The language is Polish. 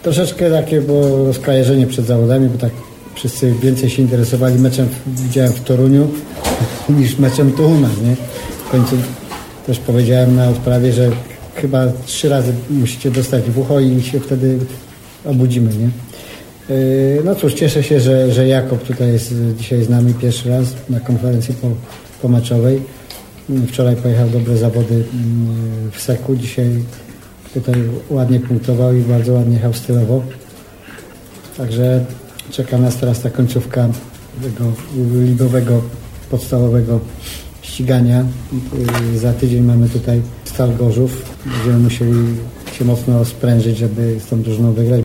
Troszeczkę takie było rozkojarzenie przed zawodami, bo tak wszyscy więcej się interesowali meczem, widziałem w Toruniu, niż meczem tu u nas, nie? W końcu też powiedziałem na odprawie, że chyba 3 razy musicie dostać w ucho i się wtedy obudzimy, nie? No cóż, cieszę się, że Jakub tutaj jest dzisiaj z nami pierwszy raz na konferencji pomeczowej. Wczoraj pojechał dobre zawody w Seku, dzisiaj tutaj ładnie punktował i bardzo ładnie jechał stylowo. Także czeka nas teraz ta końcówka tego ligowego, podstawowego ścigania. Za tydzień mamy tutaj Stal Gorzów. Będziemy musieli się mocno sprężyć, żeby z tą drużyną wygrać.